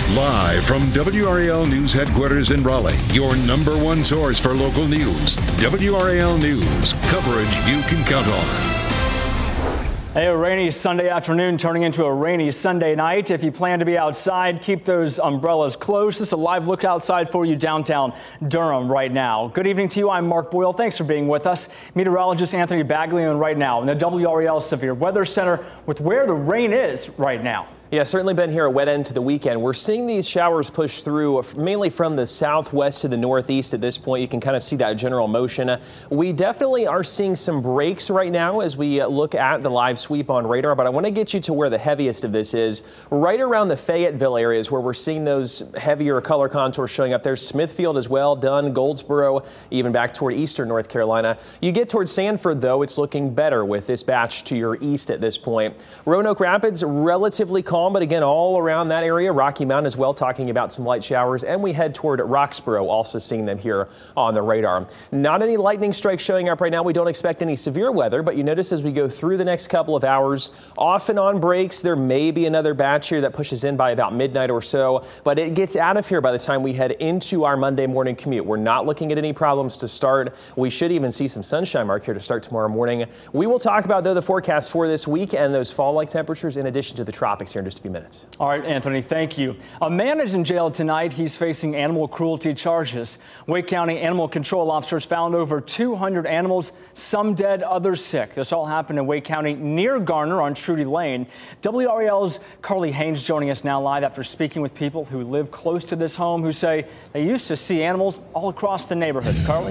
Live from WRAL News headquarters in Raleigh, your number one source for local news. WRAL News, coverage you can count on. Hey, a rainy Sunday afternoon turning into a rainy Sunday night. If you plan to be outside, keep those umbrellas close. This is a live look outside for you downtown Durham right now. Good evening to you. I'm Mark Boyle. Thanks for being with us. Meteorologist Anthony Baglione right now in the WRAL Severe Weather Center with where the rain is right now. Yeah, certainly been here a wet end to the weekend. We're seeing these showers push through mainly from the southwest to the northeast at this point. You can kind of see that general motion. We definitely are seeing some breaks right now as we look at the live sweep on radar, but I want to get you to where the heaviest of this is. Right around the Fayetteville areas where we're seeing those heavier color contours showing up there. Smithfield as well, Dunn, Goldsboro, even back toward eastern North Carolina. You get towards Sanford, though, it's looking better with this batch to your east at this point. Roanoke Rapids, relatively calm, but again, all around that area. Rocky Mountain as well, talking about some light showers. And we head toward Roxborough, also seeing them here on the radar. Not any lightning strikes showing up right now. We don't expect any severe weather, but you notice as we go through the next couple of hours, off and on breaks, there may be another batch here that pushes in by about midnight or so, but it gets out of here by the time we head into our Monday morning commute. We're not looking at any problems to start. We should even see some sunshine mark here to start tomorrow morning. We will talk about, though, the forecast for this week and those fall-like temperatures in addition to the tropics here in just a few minutes. All right, Anthony, thank you. A man is in jail tonight. He's facing animal cruelty charges. Wake County animal control officers found over 200 animals, some dead, others sick. This all happened in Wake County near Garner on Trudy Lane. WRAL's Carly Haynes joining us now live after speaking with people who live close to this home who say they used to see animals all across the neighborhood. Carly?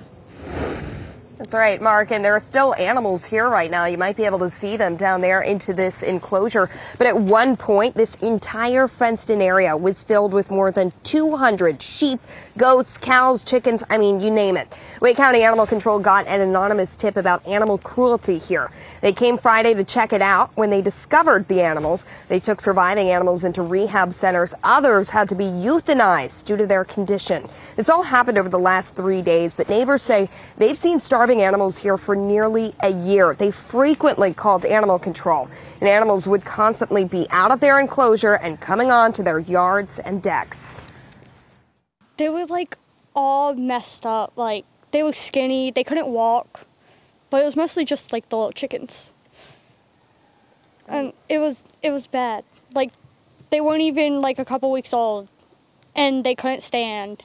That's right, Mark, and there are still animals here right now. You might be able to see them down there into this enclosure. But at one point, this entire fenced-in area was filled with more than 200 sheep, goats, cows, chickens, I mean, you name it. Wake County Animal Control got an anonymous tip about animal cruelty here. They came Friday to check it out. When they discovered the animals, they took surviving animals into rehab centers. Others had to be euthanized due to their condition. This all happened over the last 3 days, but neighbors say they've seen starving animals here for nearly a year. They frequently called animal control, and animals would constantly be out of their enclosure and coming on to their yards and decks. They were all messed up. They were skinny, they couldn't walk, but it was mostly just the little chickens. And it was bad. They weren't even a couple weeks old, and they couldn't stand.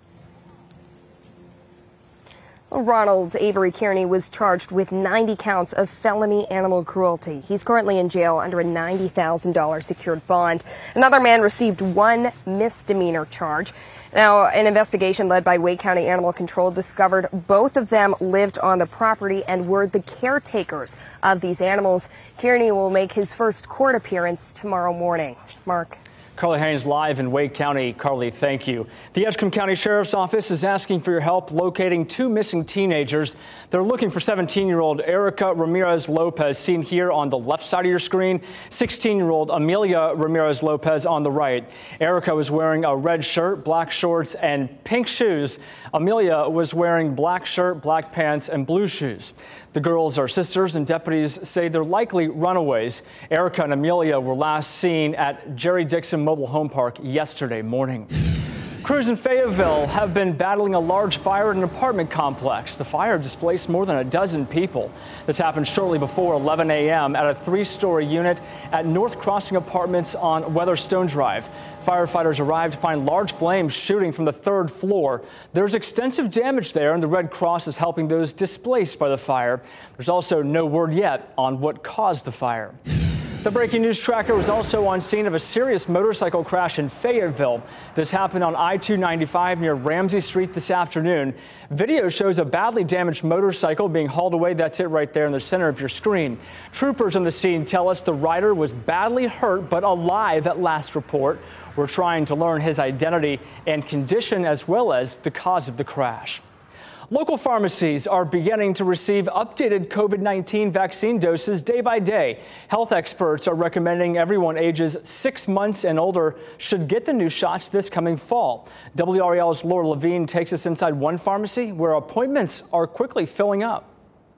Ronald Avery Kearney was charged with 90 counts of felony animal cruelty. He's currently in jail under a $90,000 secured bond. Another man received one misdemeanor charge. Now, an investigation led by Wake County Animal Control discovered both of them lived on the property and were the caretakers of these animals. Kearney will make his first court appearance tomorrow morning. Mark. Carly Haynes live in Wake County. Carly, thank you. The Edgecombe County Sheriff's Office is asking for your help locating two missing teenagers. They're looking for 17-year-old Erica Ramirez Lopez, seen here on the left side of your screen, 16-year-old Amelia Ramirez Lopez on the right. Erica was wearing a red shirt, black shorts, and pink shoes. Amelia was wearing black shirt, black pants, and blue shoes. The girls are sisters, and deputies say they're likely runaways. Erica and Amelia were last seen at Jerry Dixon Mobile Home Park yesterday morning. Crews in Fayetteville have been battling a large fire in an apartment complex. The fire displaced more than a dozen people. This happened shortly before 11 a.m. at a three-story unit at North Crossing Apartments on Weatherstone Drive. Firefighters arrived to find large flames shooting from the third floor. There's extensive damage there, and the Red Cross is helping those displaced by the fire. There's also no word yet on what caused the fire. The Breaking News Tracker was also on scene of a serious motorcycle crash in Fayetteville. This happened on I-295 near Ramsey Street this afternoon. Video shows a badly damaged motorcycle being hauled away. That's it right there in the center of your screen. Troopers on the scene tell us the rider was badly hurt but alive at last report. We're trying to learn his identity and condition as well as the cause of the crash. Local pharmacies are beginning to receive updated COVID-19 vaccine doses day by day. Health experts are recommending everyone ages 6 months and older should get the new shots this coming fall. WRAL's Laura Levine takes us inside one pharmacy where appointments are quickly filling up.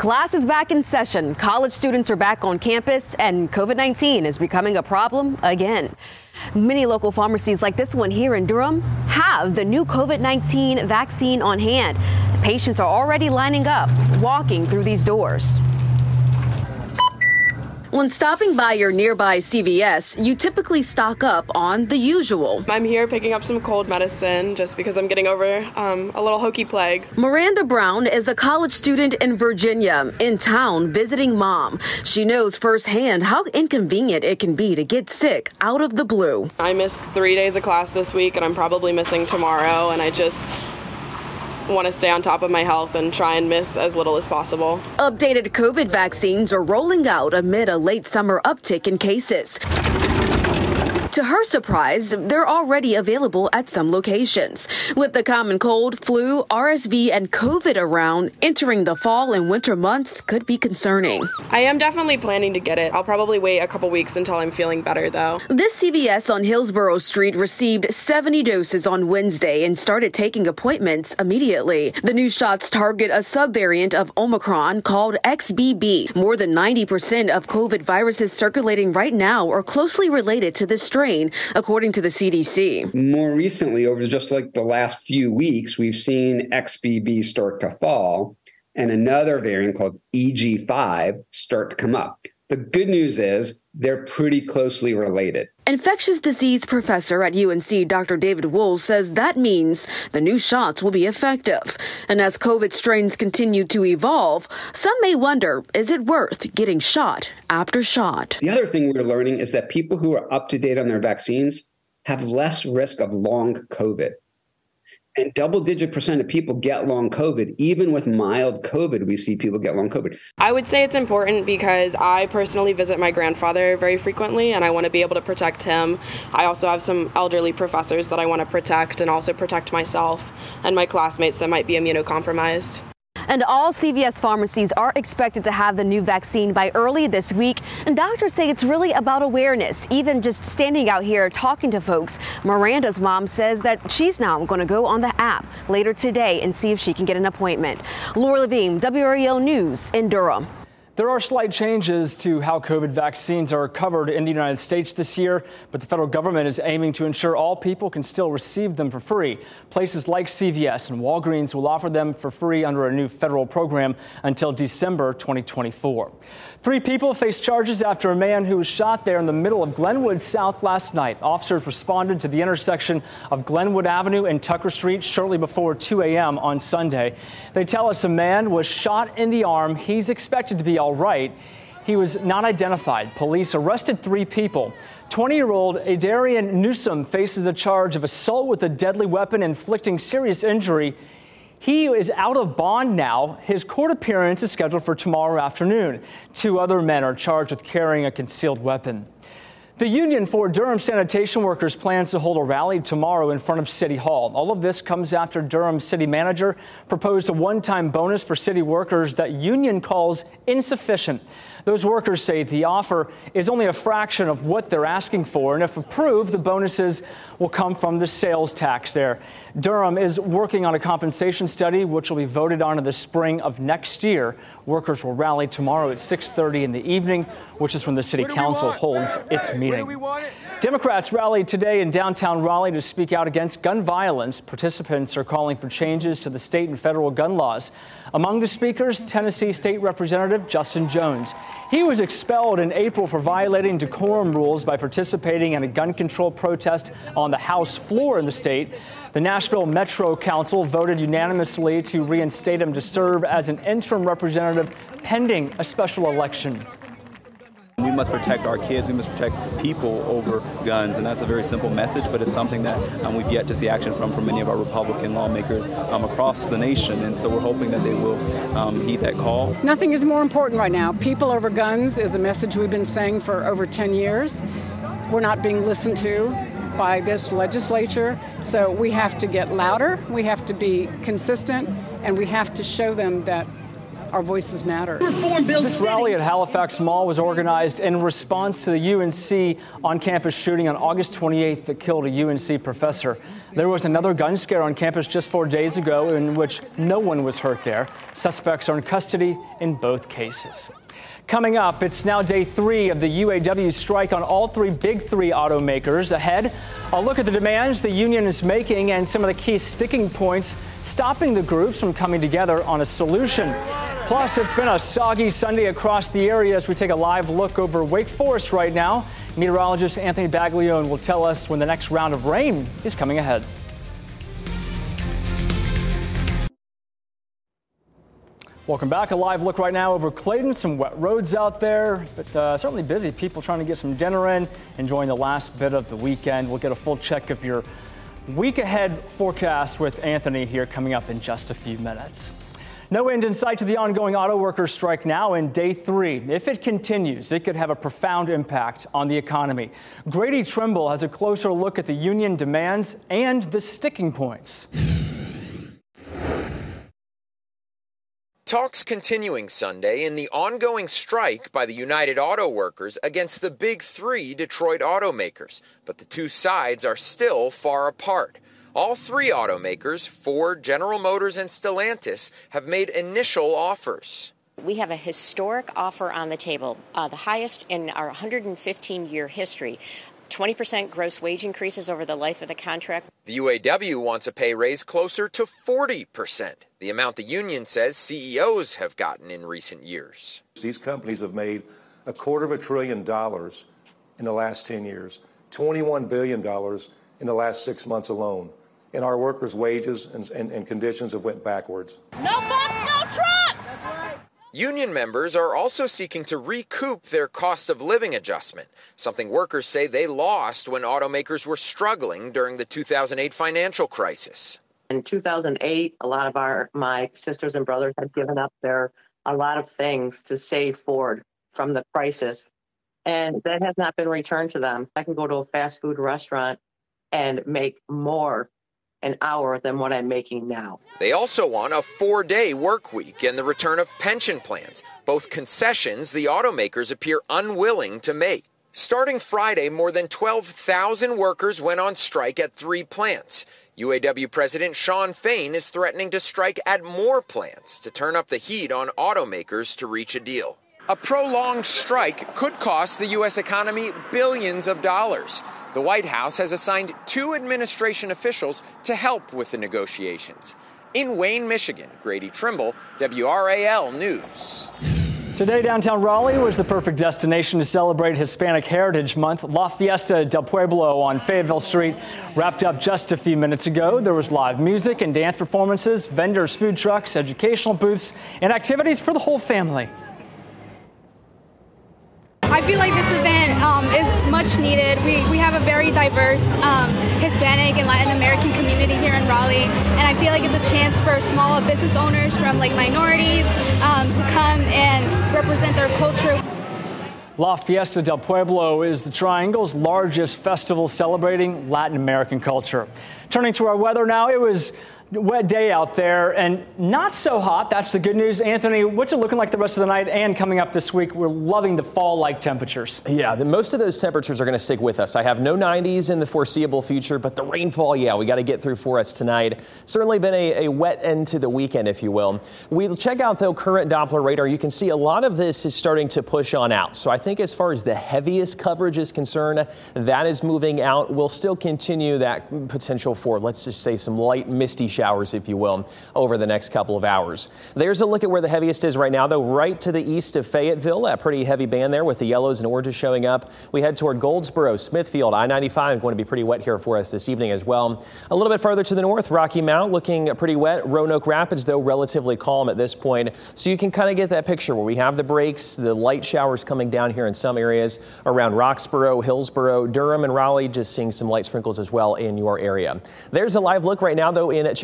Class is back in session. College students are back on campus, and COVID-19 is becoming a problem again. Many local pharmacies like this one here in Durham have the new COVID-19 vaccine on hand. Patients are already lining up, walking through these doors. When stopping by your nearby CVS, you typically stock up on the usual. I'm here picking up some cold medicine just because I'm getting over a little hokey plague. Miranda Brown is a college student in Virginia, in town visiting mom. She knows firsthand how inconvenient it can be to get sick out of the blue. I missed 3 days of class this week, and I'm probably missing tomorrow, and I just want to stay on top of my health and try and miss as little as possible. Updated COVID vaccines are rolling out amid a late summer uptick in cases. To her surprise, they're already available at some locations. With the common cold, flu, RSV, and COVID around, entering the fall and winter months could be concerning. I am definitely planning to get it. I'll probably wait a couple weeks until I'm feeling better, though. This CVS on Hillsborough Street received 70 doses on Wednesday and started taking appointments immediately. The new shots target a subvariant of Omicron called XBB. More than 90% of COVID viruses circulating right now are closely related to this strain, according to the CDC. More recently, over just like the last few weeks, we've seen XBB start to fall and another variant called EG5 start to come up. The good news is they're pretty closely related. Infectious disease professor at UNC, Dr. David Wohl, says that means the new shots will be effective. And as COVID strains continue to evolve, some may wonder, is it worth getting shot after shot? The other thing we're learning is that people who are up to date on their vaccines have less risk of long COVID. And double-digit % of people get long COVID. Even with mild COVID, we see people get long COVID. I would say it's important because I personally visit my grandfather very frequently, and I want to be able to protect him. I also have some elderly professors that I want to protect and also protect myself and my classmates that might be immunocompromised. And all CVS pharmacies are expected to have the new vaccine by early this week. And doctors say it's really about awareness. Even just standing out here talking to folks, Miranda's mom says that she's now going to go on the app later today and see if she can get an appointment. Laura Levine, WREL News in Durham. There are slight changes to how COVID vaccines are covered in the United States this year, but the federal government is aiming to ensure all people can still receive them for free. Places like CVS and Walgreens will offer them for free under a new federal program until December 2024. 3 people face charges after a man who was shot there in the middle of Glenwood South last night. Officers responded to the intersection of Glenwood Avenue and Tucker Street shortly before 2 a.m. on Sunday. They tell us a man was shot in the arm. He's expected to be all right. He was not identified. Police arrested 3 people. 20-year-old Adarian Newsom faces a charge of assault with a deadly weapon inflicting serious injury. He is out of bond now. His court appearance is scheduled for tomorrow afternoon. 2 other men are charged with carrying a concealed weapon. The Union for Durham Sanitation Workers plans to hold a rally tomorrow in front of City Hall. All of this comes after Durham city manager proposed a one-time bonus for city workers that union calls insufficient. Those workers say the offer is only a fraction of what they're asking for, and if approved, the bonuses will come from the sales tax there. Durham is working on a compensation study, which will be voted on in the spring of next year. Workers will rally tomorrow at 6:30 in the evening, which is when the city council holds its meeting. Democrats rallied today in downtown Raleigh to speak out against gun violence. Participants are calling for changes to the state and federal gun laws. Among the speakers, Tennessee State Representative Justin Jones. He was expelled in April for violating decorum rules by participating in a gun control protest on the House floor in the state. The Nashville Metro Council voted unanimously to reinstate him to serve as an interim representative pending a special election. We must protect our kids. We must protect people over guns. And that's a very simple message, but it's something that we've yet to see action from many of our Republican lawmakers across the nation. And so we're hoping that they will heed that call. Nothing is more important right now. People over guns is a message we've been saying for over 10 years. We're not being listened to by this legislature. So we have to get louder. We have to be consistent, and we have to show them that our voices matter. This rally at Halifax Mall was organized in response to the UNC on-campus shooting on August 28th that killed a UNC professor. There was another gun scare on campus just 4 days ago in which no one was hurt there. Suspects are in custody in both cases. Coming up, it's now day 3 of the UAW strike on all 3 big 3 automakers. Ahead, a look at the demands the union is making and some of the key sticking points stopping the groups from coming together on a solution. Plus, it's been a soggy Sunday across the area as we take a live look over Wake Forest right now. Meteorologist Anthony Baglione will tell us when the next round of rain is coming ahead. Welcome back. A live look right now over Clayton. Some wet roads out there, but certainly busy. People trying to get some dinner in, enjoying the last bit of the weekend. We'll get a full check of your week ahead forecast with Anthony here coming up in just a few minutes. No end in sight to the ongoing auto workers strike now in day 3. If it continues, it could have a profound impact on the economy. Grady Trimble has a closer look at the union demands and the sticking points. Talks continuing Sunday in the ongoing strike by the United Auto Workers against the big 3 Detroit automakers, but the two sides are still far apart. All 3 automakers, Ford, General Motors, and Stellantis, have made initial offers. We have a historic offer on the table, the highest in our 115-year history. 20% gross wage increases over the life of the contract. The UAW wants a pay raise closer to 40%, the amount the union says CEOs have gotten in recent years. These companies have made $250 billion in the last 10 years, $21 billion in the last 6 months alone. And our workers' wages and conditions have went backwards. No bucks, no trucks! Union members are also seeking to recoup their cost of living adjustment, something workers say they lost when automakers were struggling during the 2008 financial crisis. In 2008, a lot of my sisters and brothers had given up a lot of things to save Ford from the crisis, and that has not been returned to them. I can go to a fast food restaurant and make more an hour than what I'm making now. They also want a 4-day work week and the return of pension plans, both concessions the automakers appear unwilling to make. Starting Friday, more than 12,000 workers went on strike at 3 plants. UAW President Shawn Fain is threatening to strike at more plants to turn up the heat on automakers to reach a deal. A prolonged strike could cost the U.S. economy billions of dollars. The White House has assigned 2 administration officials to help with the negotiations. In Wayne, Michigan, Grady Trimble, WRAL News. Today, downtown Raleigh was the perfect destination to celebrate Hispanic Heritage Month. La Fiesta del Pueblo on Fayetteville Street wrapped up just a few minutes ago. There was live music and dance performances, vendors, food trucks, educational booths, and activities for the whole family. I feel like this event is much needed. We have a very diverse Hispanic and Latin American community here in Raleigh, and I feel like it's a chance for small business owners from minorities to come and represent their culture. La Fiesta del Pueblo is the Triangle's largest festival celebrating Latin American culture. Turning to our weather now, it was a wet day out there and not so hot. That's the good news. Anthony, what's it looking like the rest of the night and coming up this week? We're loving the fall-like temperatures. Yeah, most of those temperatures are going to stick with us. I have no 90s in the foreseeable future, but the rainfall, yeah, we got to get through for us tonight. Certainly been a wet end to the weekend, if you will. We'll check out, though, current Doppler radar. You can see a lot of this is starting to push on out. So I think as far as the heaviest coverage is concerned, that is moving out. We'll still continue that potential for, let's just say, some light misty showers, if you will, over the next couple of hours. There's a look at where the heaviest is right now, though, right to the east of Fayetteville, that pretty heavy band there with the yellows and oranges showing up. We head toward Goldsboro, Smithfield, I-95 going to be pretty wet here for us this evening as well. A little bit further to the north, Rocky Mount looking pretty wet. Roanoke Rapids, though, relatively calm at this point. So you can kind of get that picture where we have the breaks, the light showers coming down here in some areas around Roxboro, Hillsboro, Durham, and Raleigh, just seeing some light sprinkles as well in your area. There's a live look right now, though, in Chapel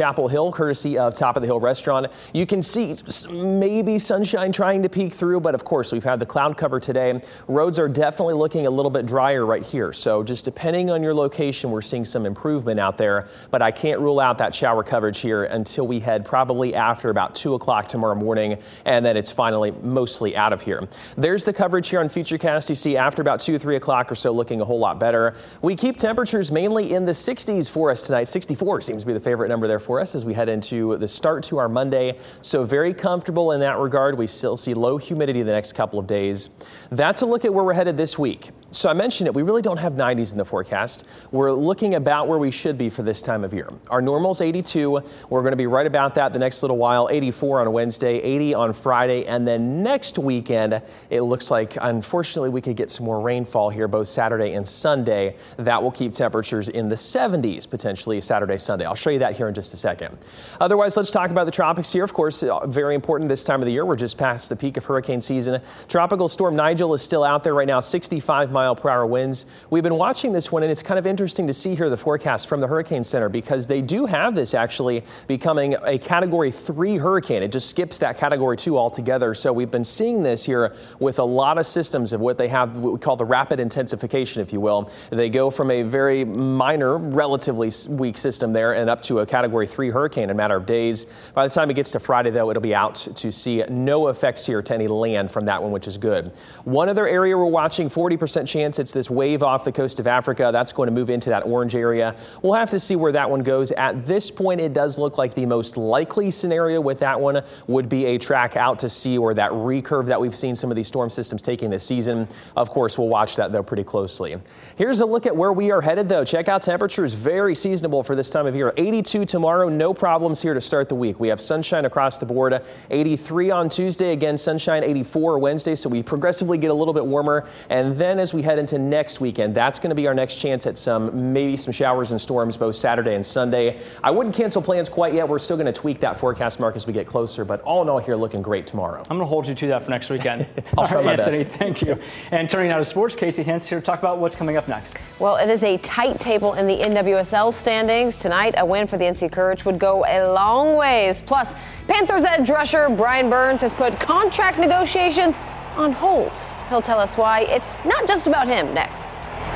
Chapel Hill, courtesy of Top of the Hill Restaurant. You can see maybe sunshine trying to peek through, but of course we've had the cloud cover today. Roads are definitely looking a little bit drier right here. So just depending on your location, we're seeing some improvement out there, but I can't rule out that shower coverage here until we head probably after about 2 o'clock tomorrow morning, and then it's finally mostly out of here. There's the coverage here on Futurecast. You see after about 2 or 3 o'clock or so looking a whole lot better. We keep temperatures mainly in the 60s for us tonight. 64 seems to be the favorite number there for us as we head into the start to our Monday. So very comfortable in that regard. We still see low humidity the next couple of days. That's a look at where we're headed this week. So I mentioned it, we really don't have 90s in the forecast. We're looking about where we should be for this time of year. Our normal's 82. We're going to be right about that the next little while. 84 on Wednesday, 80 on Friday, and then next weekend, it looks like, unfortunately, we could get some more rainfall here both Saturday and Sunday. That will keep temperatures in the 70s, potentially Saturday, Sunday. I'll show you that here in just a second. Otherwise, let's talk about the tropics here. Of course, very important this time of the year. We're just past the peak of hurricane season. Tropical storm Nigel is still out there right now, 65-mile-per-hour winds. We've been watching this one, and it's kind of interesting to see here the forecast from the Hurricane Center because they do have this actually becoming a Category 3 hurricane. It just skips that Category 2 altogether. So we've been seeing this here with a lot of systems of what they have, what we call the rapid intensification, if you will. They go from a very minor, relatively weak system there and up to a Category 3 hurricane in a matter of days. By the time it gets to Friday, though, it'll be out to see no effects here to any land from that one, which is good. One other area we're watching, 40% chance, it's this wave off the coast of Africa. That's going to move into that orange area. We'll have to see where that one goes. At this point, it does look like the most likely scenario with that one would be a track out to sea or that recurve that we've seen some of these storm systems taking this season. Of course, we'll watch that, though, pretty closely. Here's a look at where we are headed, though. Check out temperatures, very seasonable for this time of year. 82 tomorrow, no problems here to start the week. We have sunshine across the board. 83 on Tuesday, again, sunshine. 84 Wednesday, so we progressively get a little bit warmer. And then as we head into next weekend, that's going to be our next chance at maybe some showers and storms both Saturday and Sunday. I wouldn't cancel plans quite yet. We're still going to tweak that forecast, Mark, as we get closer. But all in all here, looking great tomorrow. I'm going to hold you to that for next weekend. I'll try my Anthony, best. thank you. And turning now to sports, Casey Hintz here to talk about what's coming up next. Well, it is a tight table in the NWSL standings. Tonight, a win for the NC Courage would go a long ways. Plus, Panthers edge rusher Brian Burns has put contract negotiations on hold. He'll tell us why it's not just about him next.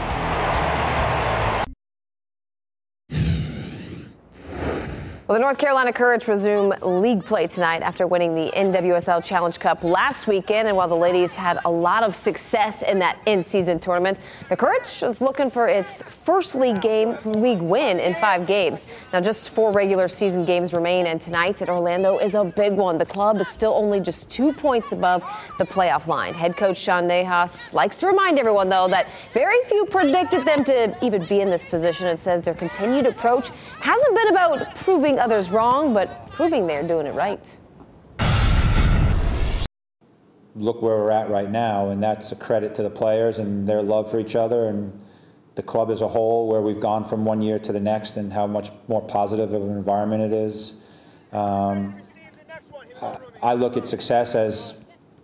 Well, the North Carolina Courage resume league play tonight after winning the NWSL Challenge Cup last weekend. And while the ladies had a lot of success in that in-season tournament, the Courage is looking for its first league win in 5 games. Now, just 4 regular season games remain, and tonight at Orlando is a big one. The club is still only just 2 points above the playoff line. Head coach Sean Nahas likes to remind everyone, though, that very few predicted them to even be in this position, and says their continued approach hasn't been about proving others wrong, but proving they're doing it right. Look where we're at right now, and that's a credit to the players and their love for each other and the club as a whole, where we've gone from one year to the next and how much more positive of an environment it is. I look at success as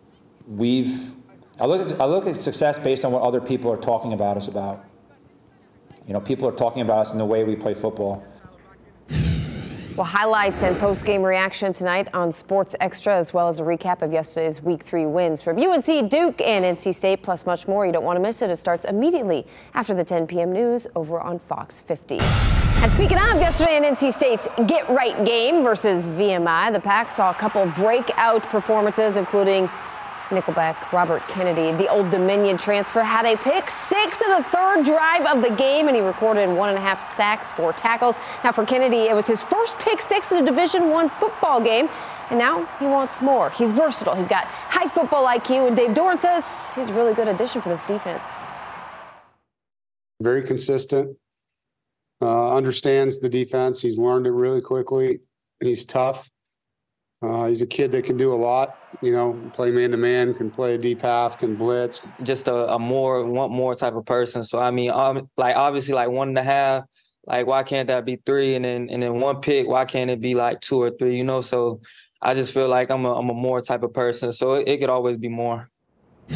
I look at success based on what other people are talking about us about. You know, people are talking about us in the way we play football. Well, highlights and post-game reaction tonight on Sports Extra, as well as a recap of yesterday's Week 3 wins from UNC, Duke, and NC State, plus much more. You don't want to miss it. It starts immediately after the 10 p.m. news over on Fox 50. And speaking of yesterday in NC State's Get Right game versus VMI, the Pack saw a couple breakout performances, including Nickelback Robert Kennedy, the Old Dominion transfer, had a pick 6 in the 3rd drive of the game, and he recorded 1.5 sacks, 4 tackles. Now for Kennedy, it was his first pick 6 in a Division I football game, and now he wants more. He's versatile. He's got high football IQ, and Dave Doran says he's a really good addition for this defense. Very consistent, understands the defense. He's learned it really quickly. He's tough. He's a kid that can do a lot, you know, play man-to-man, can play a deep half, can blitz. Just a want more type of person. So, I mean, like, obviously, like 1.5, like, why can't that be 3? And then 1 pick, why can't it be like 2 or 3, you know? So I just feel like I'm a more type of person. So it could always be more.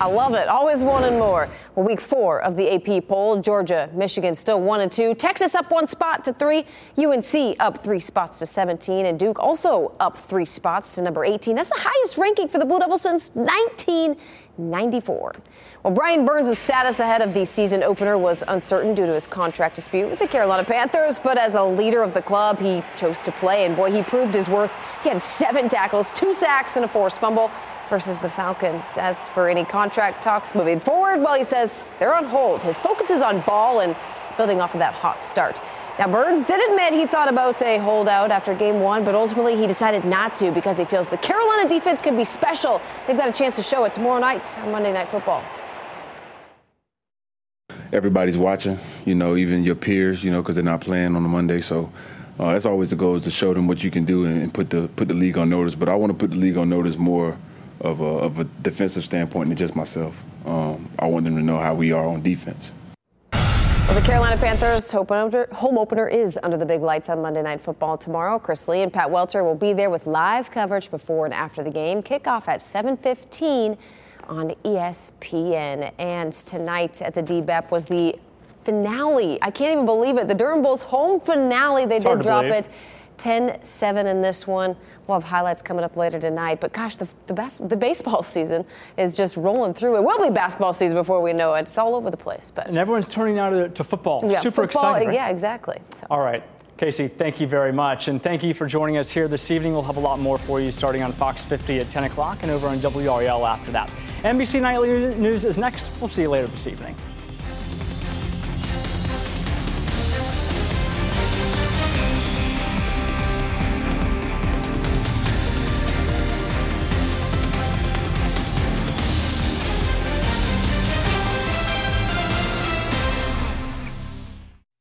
I love it. Always wanting more. Well, week 4 of the AP poll. Georgia, Michigan still 1 and 2. Texas up 1 spot to 3. UNC up 3 spots to 17. And Duke also up 3 spots to number 18. That's the highest ranking for the Blue Devils since 1994. Well, Brian Burns' status ahead of the season opener was uncertain due to his contract dispute with the Carolina Panthers. But as a leader of the club, he chose to play. And boy, he proved his worth. He had 7 tackles, 2 sacks, and a forced fumble versus the Falcons. As for any contract talks moving forward, well, he says they're on hold. His focus is on ball and building off of that hot start. Now, Burns did admit he thought about a holdout after game 1, but ultimately he decided not to because he feels the Carolina defense can be special. They've got a chance to show it tomorrow night on Monday Night Football. Everybody's watching, even your peers, because they're not playing on a Monday. So that's always the goal, is to show them what you can do and put the league on notice. But I want to put the league on notice more of a defensive standpoint than just myself. I want them to know how we are on defense. Well, the Carolina Panthers home opener is under the big lights on Monday Night Football tomorrow. Chris Lee and Pat Welter will be there with live coverage before and after the game. Kickoff at 7:15 on ESPN. And tonight at the DBEP was the finale. I can't even believe it. The Durham Bulls home finale. They did drop it 10-7 in this one. We'll have highlights coming up later tonight. But gosh, the baseball season is just rolling through. It will be basketball season before we know it. It's all over the place. But and everyone's turning now to football. Yeah, super football, excited. Right? Yeah, exactly. So. All right. Casey, thank you very much. And thank you for joining us here this evening. We'll have a lot more for you starting on Fox 50 at 10 o'clock and over on WRAL after that. NBC Nightly News is next. We'll see you later this evening.